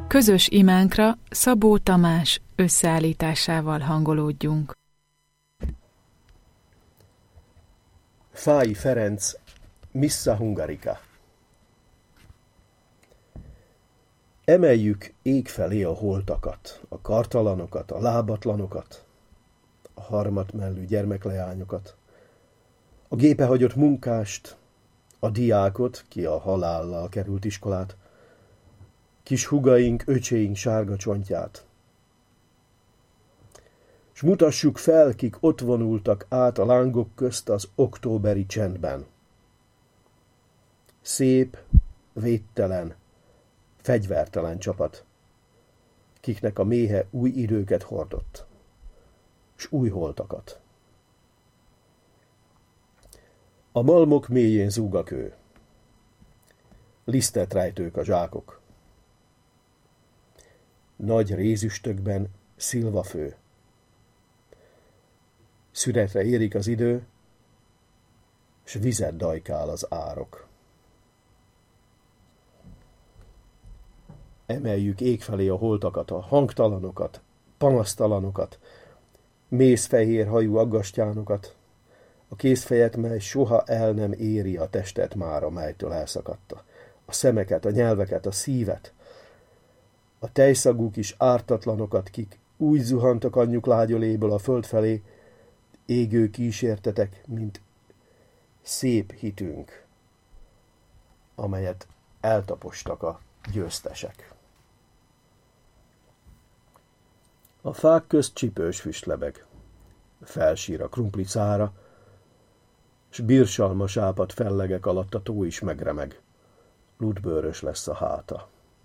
Közös imánkra Szabó Tamás összeállításával hangolódjunk. Fáy Ferenc, Missa Hungarica. Emeljük ég felé a holtakat, a kartalanokat, a lábatlanokat, a harmatmellű gyermekleányokat, a gépe hagyott munkást, a diákot, ki a halállal került iskolát, kis hugaink, öcséink sárga csontját. S mutassuk fel, kik ott vonultak át a lángok közt az októberi csendben. Szép, védtelen, fegyvertelen csapat, kiknek a méhe új időket hordott, s új holtakat. A malmok mélyén zúg a kő, lisztet rejtők a zsákok, nagy rézüstökben szilvafő. Szüretre érik az idő, s vizet dajkál az árok. Emeljük ég felé a holtakat, a hangtalanokat, panasztalanokat, mészfehér hajú aggastyánokat, a kézfejet, mely soha el nem éri a testet mára, melytől elszakadta, a szemeket, a nyelveket, a szívet, a tejszagú kis ártatlanokat, kik úgy zuhantak anyjuk lágyoléből a föld felé, égő kísértetek, mint szép hitünk, amelyet eltapostak a győztesek. A fák közt csipős füst lebeg, felsír a krumpli cára, s birsalmas ápad fellegek alatt a tó is megremeg, ludbőrös lesz a háta.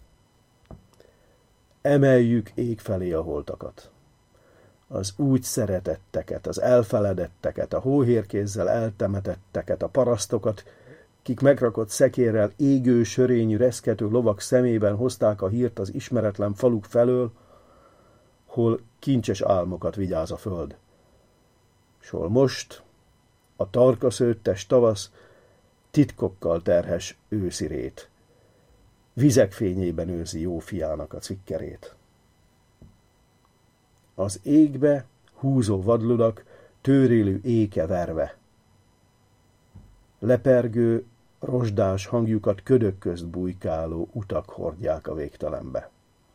Emeljük ég felé a holtakat, az úgy szeretetteket, az elfeledetteket, a hóhérkézzel eltemetetteket, a parasztokat, kik megrakott szekérrel égő, sörényű, reszkető lovak szemében hozták a hírt az ismeretlen faluk felől, hol kincses álmokat vigyáz a föld, s hol most a tarkaszőttes tavasz titkokkal terhes őszirét, vizek fényében őrzi jó fiának a cikkerét. Az égbe húzó vadludak tőrélő éke verve, lepergő, rozsdás hangjukat ködök közt bujkáló utak hordják a végtelenbe.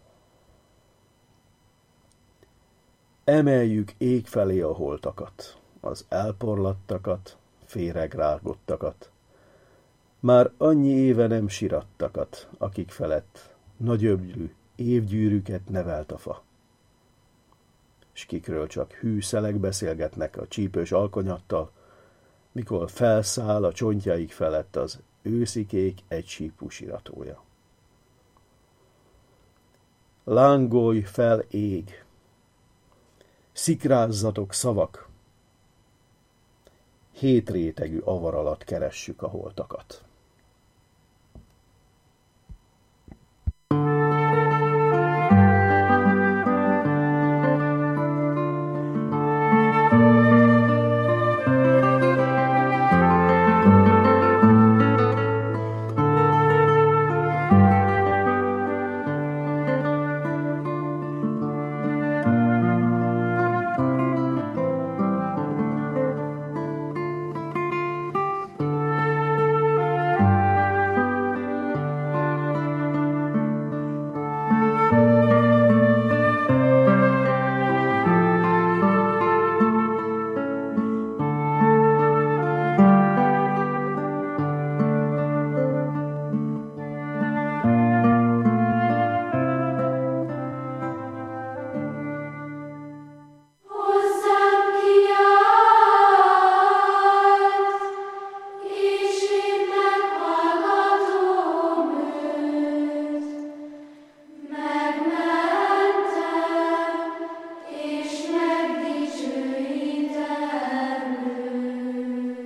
Emeljük ég felé a holtakat, az elporlattakat, féregrágottakat, már annyi éve nem sirattakat, akik felett nagyöblű évgyűrűket nevelt a fa, s kikről csak hű szelek beszélgetnek a csípős alkonyattal, mikor felszáll a csontjaik felett az őszikék egysípú siratója. Lángolj fel ég, szikrázzatok szavak, 7 rétegű avar alatt keressük a holtakat.